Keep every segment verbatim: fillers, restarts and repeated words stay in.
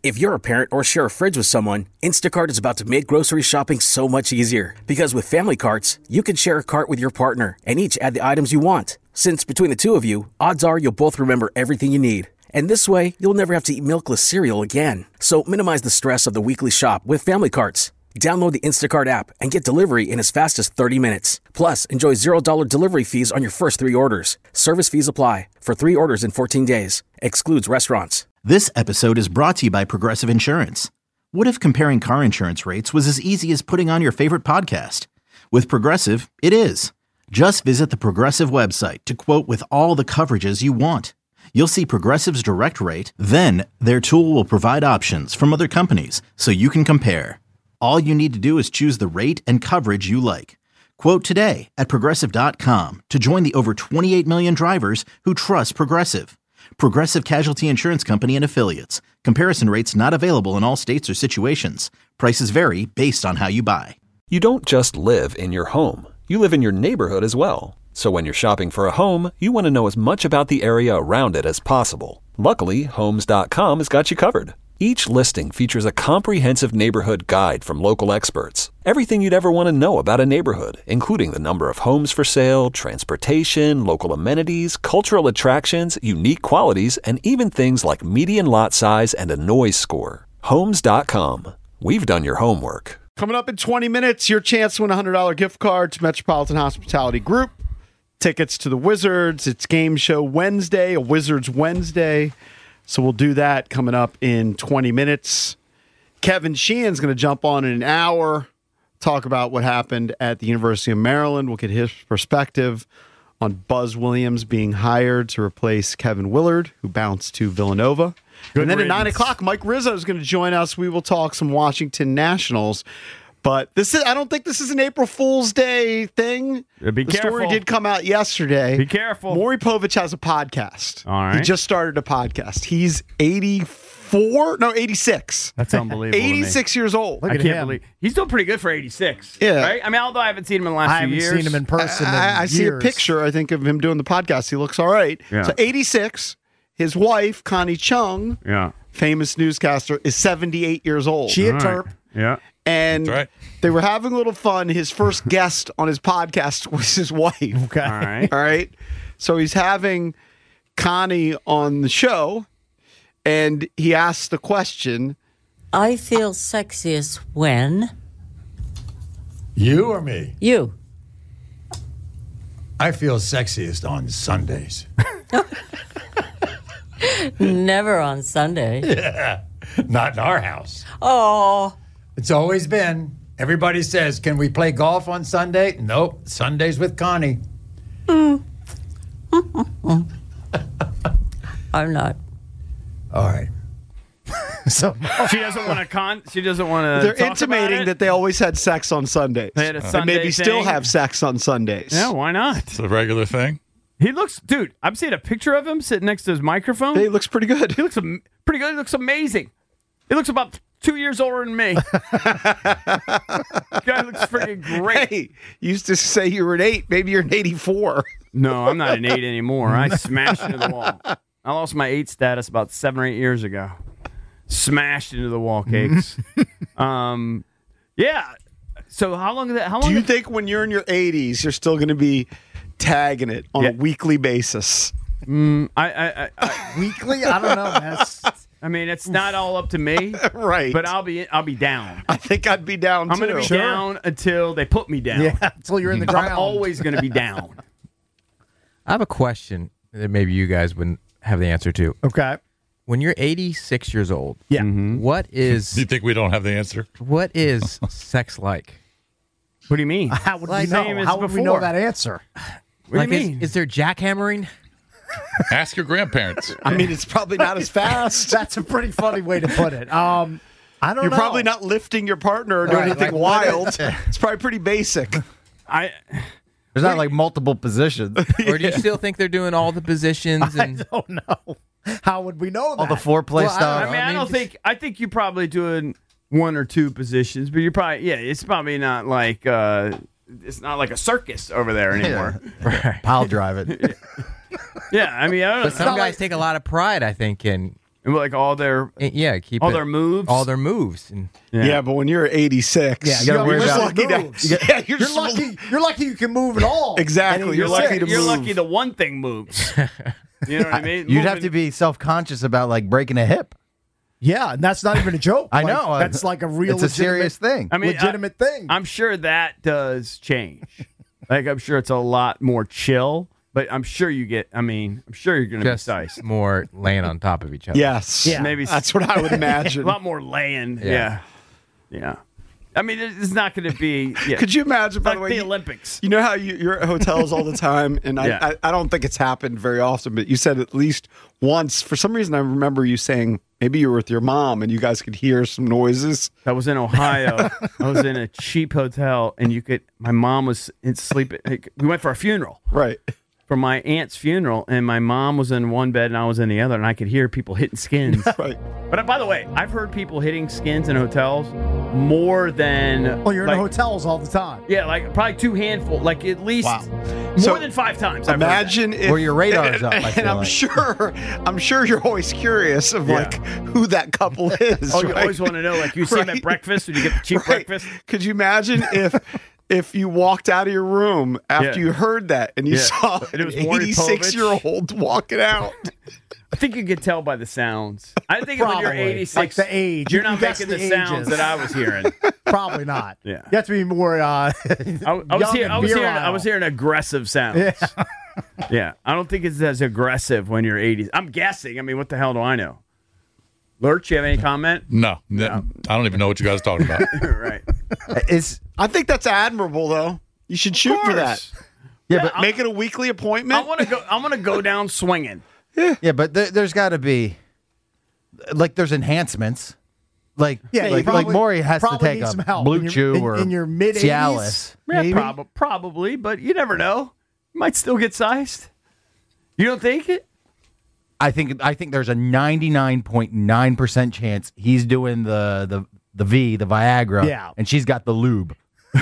If you're a parent or share a fridge with someone, Instacart is about to make grocery shopping so much easier. Because with family carts, you can share a cart with your partner and each add the items you want. Since between the two of you, odds are you'll both remember everything you need. And this way, you'll never have to eat milkless cereal again. So minimize the stress of the weekly shop with family carts. Download the Instacart app and get delivery in as fast as thirty minutes. Plus, enjoy zero dollars delivery fees on your first three orders. Service fees apply for three orders in fourteen days. Excludes restaurants. This episode is brought to you by Progressive Insurance. What if comparing car insurance rates was as easy as putting on your favorite podcast? With Progressive, it is. Just visit the Progressive website to quote with all the coverages you want. You'll see Progressive's direct rate, then their tool will provide options from other companies so you can compare. All you need to do is choose the rate and coverage you like. Quote today at Progressive dot com to join the over twenty-eight million drivers who trust Progressive. Progressive Casualty Insurance Company and Affiliates. Comparison rates not available in all states or situations. Prices vary based on how you buy. You don't just live in your home. You live in your neighborhood as well. So when you're shopping for a home, you want to know as much about the area around it as possible. Luckily, Homes dot com has got you covered. Each listing features a comprehensive neighborhood guide from local experts. Everything you'd ever want to know about a neighborhood, including the number of homes for sale, transportation, local amenities, cultural attractions, unique qualities, and even things like median lot size and a noise score. Homes dot com. We've done your homework. Coming up in twenty minutes, your chance to win a one hundred dollars gift card to Metropolitan Hospitality Group. Tickets to the Wizards. It's Game Show Wednesday, a Wizards Wednesday. So we'll do that coming up in twenty minutes. Kevin Sheehan's going to jump on in an hour, talk about what happened at the University of Maryland. We'll get his perspective on Buzz Williams being hired to replace Kevin Willard, who bounced to Villanova. Good and then riddance. At nine o'clock, Mike Rizzo is going to join us. We will talk some Washington Nationals. But this is—I don't think this is an April Fool's Day thing. Be the careful. story did come out yesterday. Be careful. Maury Povich has a podcast. All right. He just started a podcast. He's eighty-four, no, eighty-six. That's unbelievable. eighty-six years old. Look I can't him. believe he's doing pretty good for eighty-six. Yeah. Right? I mean, although I haven't seen him in the last I few haven't years. seen him in person. I, in I see a years. picture, I think, of him doing the podcast. He looks all right. Yeah. So eighty-six. His wife, Connie Chung, yeah, famous newscaster, is seventy-eight years old. She a All terp. right. Yeah. And right. they were having a little fun. His first guest on his podcast was his wife. Okay. All right. All right. So he's having Connie on the show, and he asks the question. I feel sexiest when? You or me? You. I feel sexiest on Sundays. Never on Sunday. Yeah. Not in our house. Oh. It's always been. Everybody says, can we play golf on Sunday? Nope. Sundays with Connie. Mm. I'm not. All right. So she doesn't want to con. She doesn't want to. They're intimating that they always had sex on Sundays. They had a and Sunday maybe still thing. have sex on Sundays. Yeah, why not? It's a regular thing. He looks, dude. I'm seeing a picture of him sitting next to his microphone. He looks pretty good. He looks am- pretty good. He looks amazing. He looks about two years older than me. Guy looks freaking great. Hey, you used to say you were an eight. Maybe you're an eighty-four. No, I'm not an eight anymore. I smashed into the wall. I lost my eight status about seven or eight years ago. Smashed into the wall, cakes. um, yeah. So how long? How long? Do you think when you're in your eighties, you're still going to be tagging it on Yeah. a weekly basis? Mm, I, I, I, I, weekly? I don't know. That's, I mean, it's not all up to me, Right. but I'll be, I'll be down. I think I'd be down I'm too. going to be down until they put me down. yeah, until you're in the ground. I'm always going to be down. I have a question that maybe you guys wouldn't have the answer to. Okay. When you're eighty-six years old, Yeah. what Do you is think we don't have the answer? what is sex like? What do you mean? How would Like we know? same as How would we know before. that answer? What like, do you is, mean? is there jackhammering? Ask your grandparents. I mean, it's probably not as fast. That's a pretty funny way to put it. Um, I don't You're know. probably not lifting your partner or doing Right, anything like- wild. It's probably pretty basic. I There's not like multiple positions. Or do you still think they're doing all the positions I and don't know. How would we know that? All the foreplay Well, I stuff. I mean, I, I mean, don't just- think. I think you're probably doing one or two positions, but you're probably yeah. It's probably not like uh, it's not like a circus over there anymore. Pile drive it. Yeah, I mean, I don't But know. some guys take a lot of pride, I think, in And like all their yeah, keep all it- their moves, all their moves. And Yeah, but when you're eighty-six, Yeah, you gotta you're worry about lucky to- moves. Yeah, you're, You're just- lucky. You're lucky you can move at all. Exactly. And You're lucky eighty-six. to you're move. lucky the one thing moves. You know what I mean? You'd have Moving- to be self-conscious about like breaking a hip. Yeah, and that's not even a joke. I Like, know. That's like a real It's a serious legitimate- thing. I mean, legitimate thing. I'm sure that does change. Like I'm sure it's a lot more chill, but I'm sure you get. I mean, I'm sure you're going to be just nice. more laying on top of each other. Yes. Yeah. Maybe That's what I would a imagine. lot more laying. Yeah. Yeah, yeah. I mean, it's not going to be. Yeah. Could you imagine, by like the way, the you- Olympics? You know how you, you're at hotels all the time, and I, Yeah. I, I don't think it's happened very often, but you said at least once. For some reason, I remember you saying maybe you were with your mom and you guys could hear some noises. That was in Ohio. I was in a cheap hotel, and you could. My mom was in sleeping. We went for a funeral. Right. For my aunt's funeral, and my mom was in one bed and I was in the other, and I could hear people hitting skins. Right. But by the way, I've heard people hitting skins in hotels more than. well, you're like, in hotels all the time. Yeah, like probably two handful, like at least Wow. more So, than five times. I've heard that. Imagine if Or your radar's and, up, I and feel I'm like. sure, I'm sure you're always curious of Yeah. like who that couple is. Oh, you right? always want to know, like you see them Right. at breakfast when you get the cheap Right. breakfast. Could you imagine if if you walked out of your room after Yeah. you heard that and you Yeah. saw And it was an Maury eighty-six year old walking out? I think you could tell by the sounds. I think when you're Probably. eighty-six, Like the age. you're You not can guess making the, the sounds ages. that I was hearing. Probably not. Yeah. You have to be more. Uh, I, I was, young hear, and I, was hearing, I virile. was hearing aggressive sounds. Yeah. Yeah, I don't think it's as aggressive when you're eighty. I'm guessing. I mean, what the hell do I know? Lurch, you have any comment? No, n- I don't even know what you guys are talking about. Right. It's I think that's admirable, though. You should shoot for that. yeah, but Make it a weekly I appointment. want to go. I want to go down swinging. yeah, but there, there's got to be like there's enhancements. Like Yeah, you like, like probably- Maury has to probably take need a some help Blue in your- Chew in- or in your mid-eighties. Cialis. Yeah, Maybe. prob- probably, but you never know. You might still get sized. You don't think it? I think I think there's a ninety-nine point nine percent chance he's doing the the the V, the Viagra, Yeah. and she's got the lube.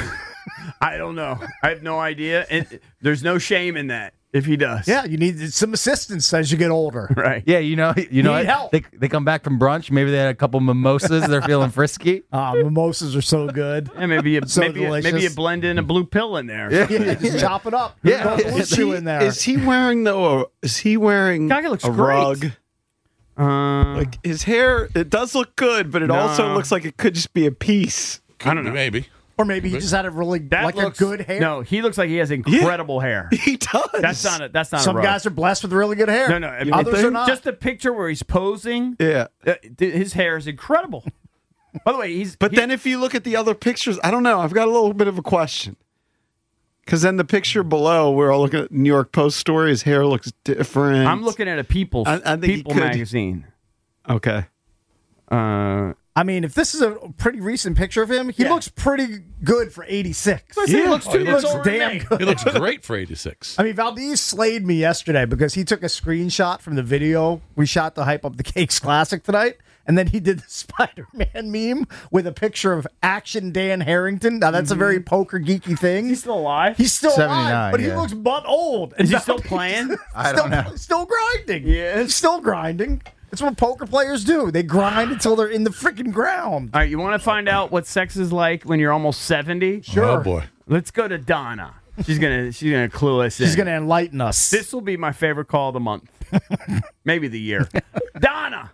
I don't know. I have no idea. And there's no shame in that if he does. Yeah, you need some assistance as you get older. Right. Yeah, you know, you know, Need help. they they come back from brunch. Maybe they had a couple mimosas. They're feeling frisky. Uh, mimosas are so good. And maybe you So maybe you, maybe you delicious. blend in a blue pill in there. Yeah, just chop it up. Yeah. Throw a blue Is chew he, in there. is he wearing though? A, is he wearing Guy looks a great. rug? Uh, Like his hair, it does look good, but it also No. looks like it could just be a piece. I don't know. Maybe. Or maybe he just had a really That like looks, a good hair. No, he looks like he has incredible hair. He does. That's not a, that's not Some a rug. guys are blessed with really good hair. No, no. I mean, Others the- are not. Just the picture where he's posing. Yeah. uh, th- his hair is incredible. By the way, he's But he- then if you look at the other pictures, I don't know. I've got a little bit of a question. Because then the picture below, we're all looking at the New York Post story. His hair looks different. I'm looking at a People I- I think he People could- magazine. Okay. Uh, I mean, if this is a pretty recent picture of him, he Yeah. looks pretty good for eighty-six. I say he looks Oh, two he years looks older than damn me. good. He looks great for eighty-six. I mean, Valdez slayed me yesterday because he took a screenshot from the video we shot to hype up the Cakes Classic tonight, and then he did the Spider-Man meme with a picture of Action Dan Harrington. Now, that's a very poker geeky thing. He's still alive. He's still alive, seventy-nine, but he yeah. looks butt old. And Is he still Valdez- playing? I still, don't know. Still grinding. Yes. He's still grinding. It's what poker players do. They grind until they're in the freaking ground. All right, you want to find out what sex is like when you're almost seventy? Sure. Oh boy. Let's go to Donna. She's gonna she's gonna clue us in. She's going to enlighten us. This will be my favorite call of the month, maybe the year. Donna,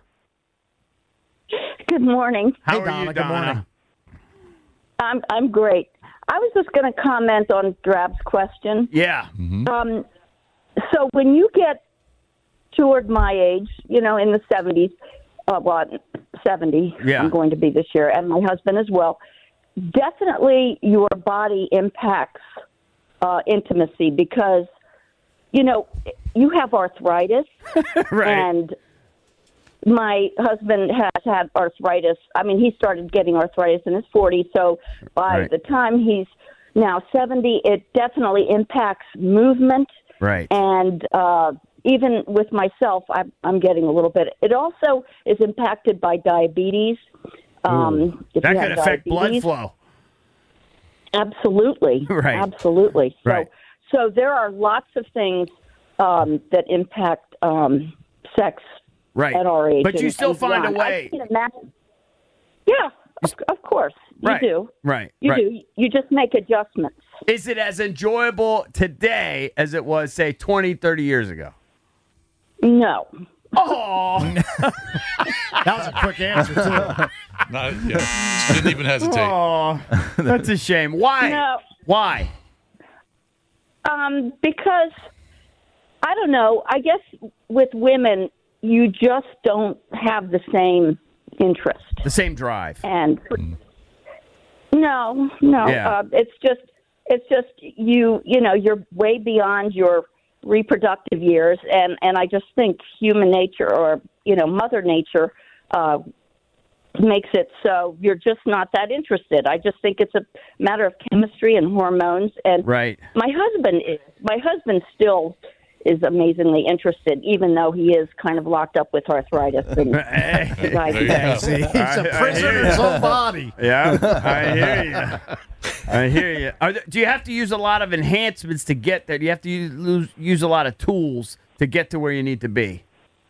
Good morning. how Hey, are Donna, you, good Donna? morning. I'm I'm great. I was just going to comment on Drab's question. Yeah. Um, so when you get toward my age, you know, in the seventies, uh, well, seventy, Yeah. I'm going to be this year, and my husband as well. Definitely, your body impacts uh, intimacy because, you know, you have arthritis, Right. and my husband has had arthritis. I mean, he started getting arthritis in his forties, so by Right. the time he's now seventy, it definitely impacts movement. Right. And uh, even with myself, I'm, I'm getting a little bit. It also is impacted by diabetes. Um, if that you could have affect blood diabetes. flow. Absolutely. Right. Absolutely. So, Right. so there are lots of things um, that impact um, sex Right. at our age. But you and- still and find a beyond. way. I can't imagine. Yeah, of, of course. You Right. do. Right. You right. do. You just make adjustments. Is it as enjoyable today as it was, say, twenty, thirty years ago? No. Oh. That was a quick answer, too. Not, yeah. Didn't even hesitate. Oh, that's a shame. Why? No. Why? Um, because I don't know. I guess with women, you just don't have the same interest. The same drive. And no, no, Yeah. uh, it's just, it's just you. You know, you're way beyond your reproductive years, and and I just think human nature, or you know, Mother Nature, uh, makes it so you're just not that interested. I just think it's a matter of chemistry and hormones. And Right. my husband is. My husband still is amazingly interested, even though he is kind of locked up with arthritis. And Hey, Like, there you go. See, he's I- a I prisoner hear in his ya. own body. Yeah, I hear you. I hear you. Are there, do you have to use a lot of enhancements to get there? Do you have to use, lose, use a lot of tools to get to where you need to be?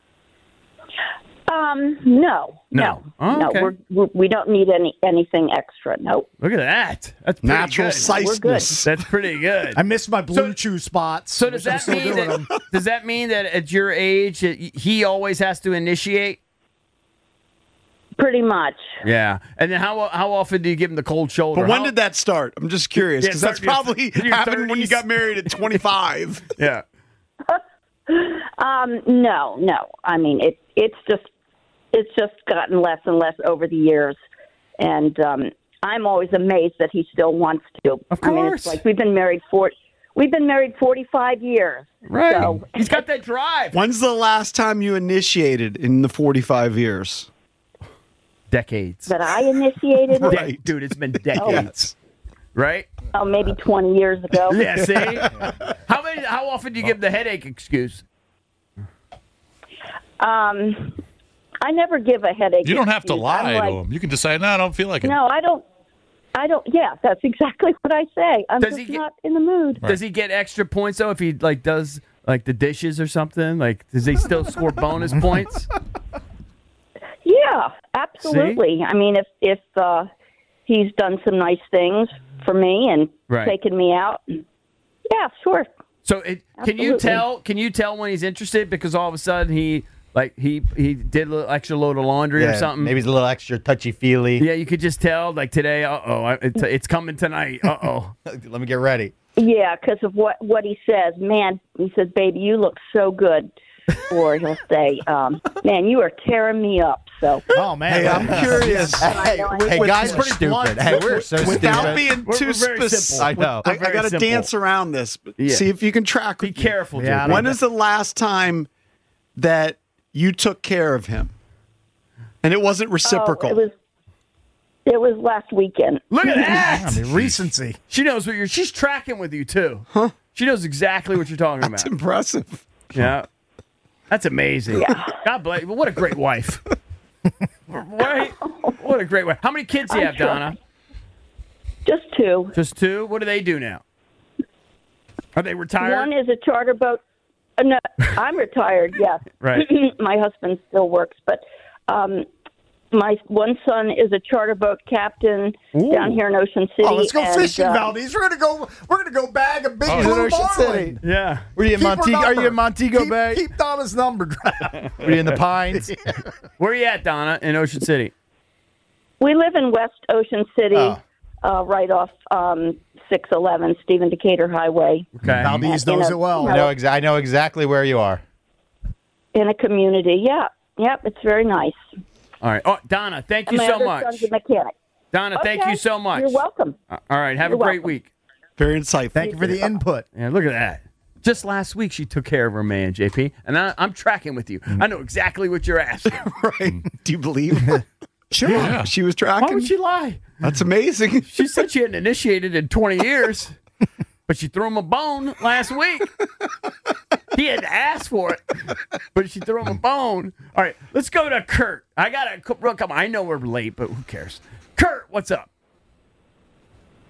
um, no, No. no, Oh, no. okay. We're, we're, we don't need any anything extra. No. Look at that. That's pretty Natural good. siceness. That's pretty good. I missed my blue So- chew spots. So does which I'm that still mean doing that, them. does that mean that at your age that he always has to initiate? Pretty much. Yeah. And then how how often do you give him the cold shoulder? But when How- did that start? I'm just curious Yeah, because it that's started in your- probably in your happened when you thirties. got married at twenty-five. Yeah. Um, no, no. I mean, it it's just it's just gotten less and less over the years, and um, I'm always amazed that he still wants to. Of I mean, course. it's like we've been married for we've been married forty-five years. Right. So, He's got that drive. When's the last time you initiated in the forty-five years? Decades. that I initiated. it, Right. Dude, it's been decades. Right? Oh, maybe twenty years ago. Yeah, see? How many how often do you give the headache excuse? Um, I never give a headache. You don't have to excuse. lie I'm like, to him. You can just say, no, I don't feel like it. No, I don't. I don't. Yeah, that's exactly what I say. I'm Does just he get- not in the mood. Does he get extra points though if he like does like the dishes or something? Like does he still score bonus points? Yeah, absolutely. I mean, if if uh, he's done some nice things for me and Right. taken me out, yeah, sure. So it, can you Absolutely. tell? Can you tell when he's interested because all of a sudden he like he he did a little extra load of laundry or something? Maybe he's a little extra touchy feely. Yeah, you could just tell like today. Uh oh, it's, it's coming tonight. Uh oh. Let me get ready. Yeah, because of what what he says. Man, he says, "Baby, you look so good." Or he'll say, um, "Man, you are tearing me up." So, Oh, man. Hey, I'm curious. I know, I know. Hey, with- guys are pretty stupid. blunt. Hey, we're so Without stupid. being We're- too we're very specific, simple. I know. I, We're very got to simple. dance around this. But Yeah. See if you can track. Be with me. careful, Yeah, I dude. don't When is the last time that you took care of him, and it wasn't reciprocal? Oh, it was it was last weekend. Look at I that. mean, recency. She knows what you're. She's tracking with you too. Huh? She knows exactly what you're talking That's about. impressive. Yeah. That's amazing. God bless you. What a great wife. Right? What a great wife. How many kids do you I'm have, sure. Donna? Just two. Just two? What do they do now? Are they retired? One is a charter boat. Uh, no, I'm retired. Yes, Right. My husband still works, but um, my one son is a charter boat captain down here in Ocean City. Oh, let's go and, fishing, uh, Valdez. We're gonna go. We're gonna go bag a big Oh, blue Ocean marlin. City. Yeah. Were you in Keep her Montego? Are you number. in Montego keep, Bay? Keep Donna's number. Were you in the Pines? Where are you at, Donna, in Ocean City? We live in West Ocean City, Oh. uh, right off um, six eleven Stephen Decatur Highway, Okay. Valdez You knows know, it well. you I know, exa- I know exactly where you are. in a community. Yeah, yep, it's very nice. All right. Oh, Donna, thank And you my so other much. son's a mechanic. Donna, thank Okay, you so much. You're welcome. Uh, All right. Have You're a great welcome. week. Very insightful. Thank you for the input. Yeah, look at that. Just last week, she took care of her man, J P, and I, I'm tracking with you. I know exactly what you're asking. Right? Do you believe? her? Sure. Yeah. She was Why tracking. would she lie? That's amazing. She said she hadn't initiated in twenty years, but she threw him a bone last week. He had to ask for it, but she threw him a bone. All right, let's go to Kurt. I got to come on. I know we're late, but who cares? Kurt, what's up?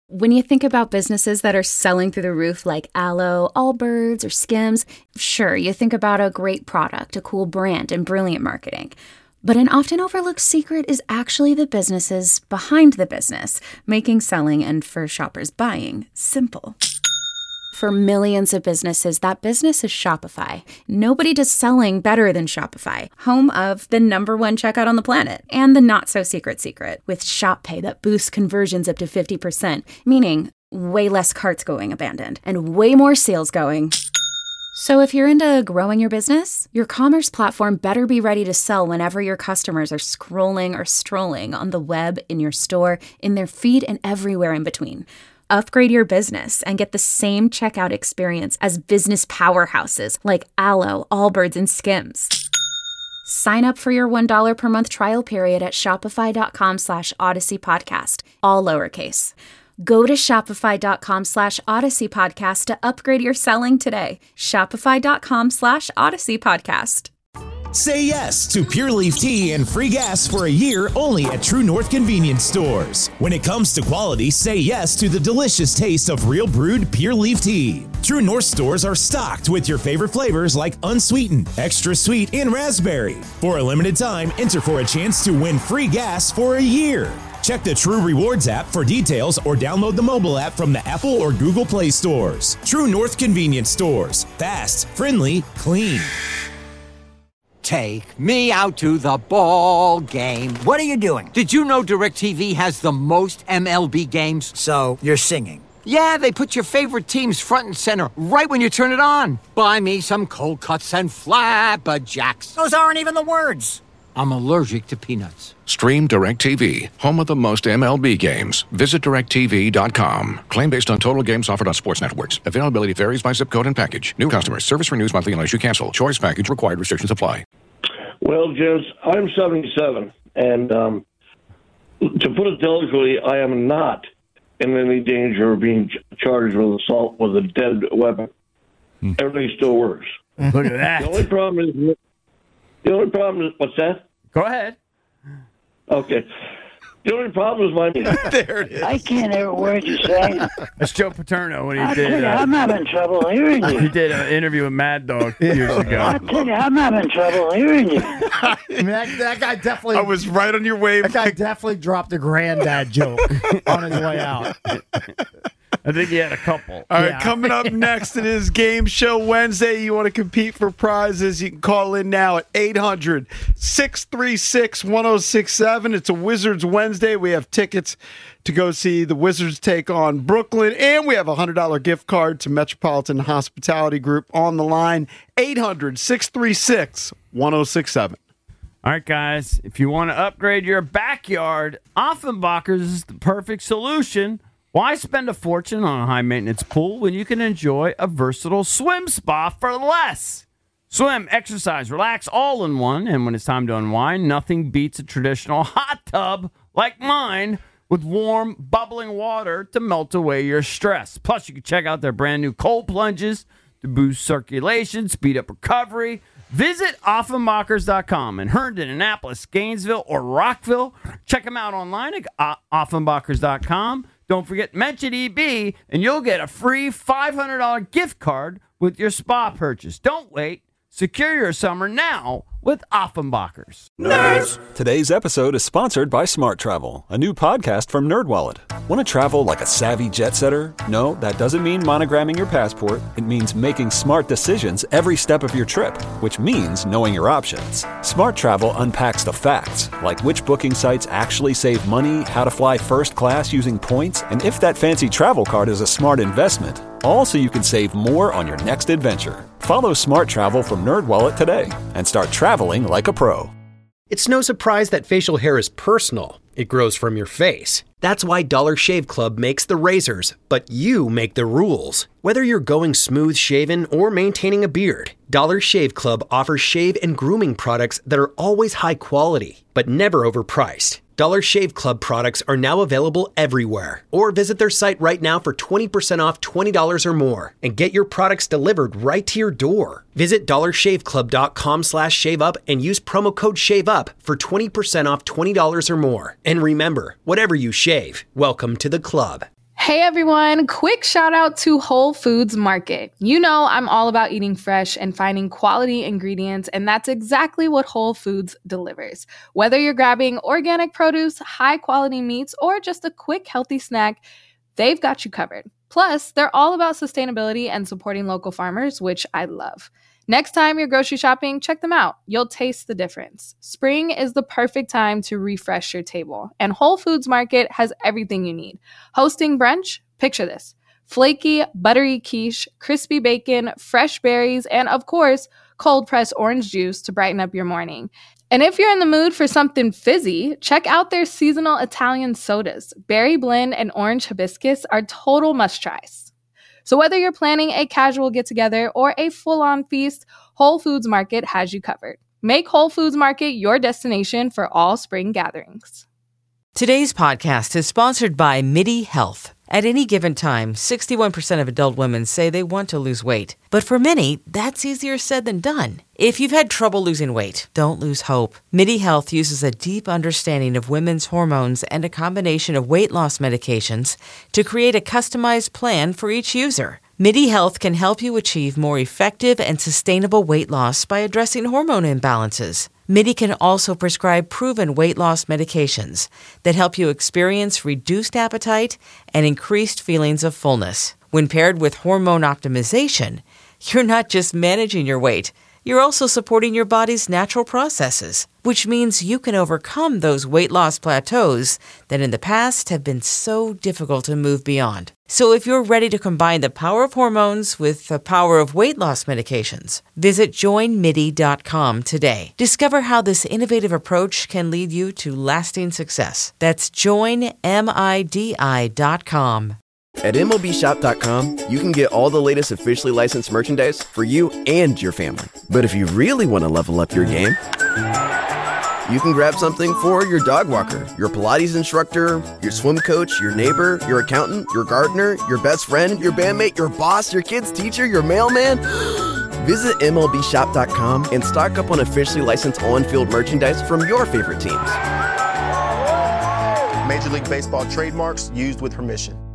When you think about businesses that are selling through the roof like Aloe, Allbirds, or Skims, sure, you think about a great product, a cool brand, and brilliant marketing. But an often overlooked secret is actually the businesses behind the business, making selling and, for shoppers, buying simple. For millions of businesses, that business is Shopify. Nobody does selling better than Shopify, home of the number one checkout on the planet and the not-so-secret secret with Shop Pay that boosts conversions up to fifty percent, meaning way less carts going abandoned and way more sales going. So if you're into growing your business, your commerce platform better be ready to sell whenever your customers are scrolling or strolling on the web, in your store, in their feed, and everywhere in between. Upgrade your business and get the same checkout experience as business powerhouses like Aloe, Allbirds, and Skims. Sign up for your one dollar per month trial period at shopify.com slash Odyssey Podcast, all lowercase. Go to shopify.com slash Odyssey Podcast to upgrade your selling today. Shopify.com slash Odyssey Podcast. Say yes to Pure Leaf Tea and free gas for a year only at True North Convenience Stores. When it comes to quality, say yes to the delicious taste of real brewed Pure Leaf Tea. True North stores are stocked with your favorite flavors like unsweetened, extra sweet, and raspberry. For a limited time, enter for a chance to win free gas for a year. Check the True Rewards app for details or download the mobile app from the Apple or Google Play stores. True North Convenience Stores. Fast, friendly, clean. Take me out to the ball game. What are you doing? Did you know DirecTV has the most M L B games? So, you're singing. Yeah, they put your favorite teams front and center right when you turn it on. Buy me some cold cuts and flapjacks. Those aren't even the words. I'm allergic to peanuts. Stream DirecTV, home of the most M L B games. Visit direct T V dot com. Claim based on total games offered on sports networks. Availability varies by zip code and package. New customers. Service renews monthly unless you cancel. Choice package required. Restrictions apply. Well, gents, I'm seventy-seven, and um, to put it delicately, I am not in any danger of being ch- charged with assault with a dead weapon. Hmm. Everything still works. Look at that. The only problem is... The only problem is... What's that? Go ahead. Okay. The only problem is my... There it is. I can't hear a word you're saying. That's Joe Paterno when he I did. tell you, Uh, I'm having trouble hearing you. he did an interview with Mad Dog years ago. I tell you, I'm having trouble hearing you. I mean, that, that guy definitely. I was right on your wave. That guy definitely dropped a granddad joke on his way out. I think he had a couple. All right, Yeah. coming up next, it is Game Show Wednesday. You want to compete for prizes, you can call in now at eight hundred, six three six, one oh six seven. It's a Wizards Wednesday. We have tickets to go see the Wizards take on Brooklyn, and we have a one hundred dollars gift card to Metropolitan Hospitality Group on the line. eight hundred, six three six, one oh six seven. All right, guys, if you want to upgrade your backyard, Offenbacher's is the perfect solution. Why spend a fortune on a high-maintenance pool when you can enjoy a versatile swim spa for less? Swim, exercise, relax all in one, and when it's time to unwind, nothing beats a traditional hot tub like mine with warm, bubbling water to melt away your stress. Plus, you can check out their brand new cold plunges to boost circulation, speed up recovery. Visit Offenbachers dot com in Herndon, Annapolis, Gainesville, or Rockville. Check them out online at Offenbachers dot com. Don't forget, mention E B, and you'll get a free five hundred dollars gift card with your spa purchase. Don't wait. Secure your summer now with Offenbachers. Nerds! Today's episode is sponsored by Smart Travel, a new podcast from NerdWallet. Want to travel like a savvy jet setter? No, that doesn't mean monogramming your passport. It means making smart decisions every step of your trip, which means knowing your options. Smart Travel unpacks the facts, like which booking sites actually save money, how to fly first class using points, and if that fancy travel card is a smart investment. All so you can save more on your next adventure. Follow Smart Travel from NerdWallet today and start traveling like a pro. It's no surprise that facial hair is personal. It grows from your face. That's why Dollar Shave Club makes the razors, but you make the rules. Whether you're going smooth shaven or maintaining a beard, Dollar Shave Club offers shave and grooming products that are always high quality, but never overpriced. Dollar Shave Club products are now available everywhere. Or visit their site right now for twenty percent off twenty dollars or more and get your products delivered right to your door. Visit dollar shave club dot com slash shave up and use promo code SHAVEUP for twenty percent off twenty dollars or more. And remember, whatever you shave, welcome to the club. Hey everyone, quick shout out to Whole Foods Market. You know I'm all about eating fresh and finding quality ingredients, and that's exactly what Whole Foods delivers. Whether you're grabbing organic produce, high quality meats, or just a quick healthy snack, they've got you covered. Plus, they're all about sustainability and supporting local farmers, which I love. Next time you're grocery shopping, check them out. You'll taste the difference. Spring is the perfect time to refresh your table, and Whole Foods Market has everything you need. Hosting brunch? Picture this. Flaky, buttery quiche, crispy bacon, fresh berries, and of course, cold-pressed orange juice to brighten up your morning. And if you're in the mood for something fizzy, check out their seasonal Italian sodas. Berry blend and orange hibiscus are total must-tries. So whether you're planning a casual get-together or a full-on feast, Whole Foods Market has you covered. Make Whole Foods Market your destination for all spring gatherings. Today's podcast is sponsored by MIDI Health. At any given time, sixty-one percent of adult women say they want to lose weight. But for many, that's easier said than done. If you've had trouble losing weight, don't lose hope. MIDI Health uses a deep understanding of women's hormones and a combination of weight loss medications to create a customized plan for each user. MIDI Health can help you achieve more effective and sustainable weight loss by addressing hormone imbalances. MIDI can also prescribe proven weight loss medications that help you experience reduced appetite and increased feelings of fullness. When paired with hormone optimization, you're not just managing your weight, you're also supporting your body's natural processes, which means you can overcome those weight loss plateaus that in the past have been so difficult to move beyond. So if you're ready to combine the power of hormones with the power of weight loss medications, visit join midi dot com today. Discover how this innovative approach can lead you to lasting success. That's join midi dot com. At M L B shop dot com, you can get all the latest officially licensed merchandise for you and your family. But if you really want to level up your game, you can grab something for your dog walker, your Pilates instructor, your swim coach, your neighbor, your accountant, your gardener, your best friend, your bandmate, your boss, your kid's teacher, your mailman. Visit M L B shop dot com and stock up on officially licensed on-field merchandise from your favorite teams. Major League Baseball trademarks used with permission.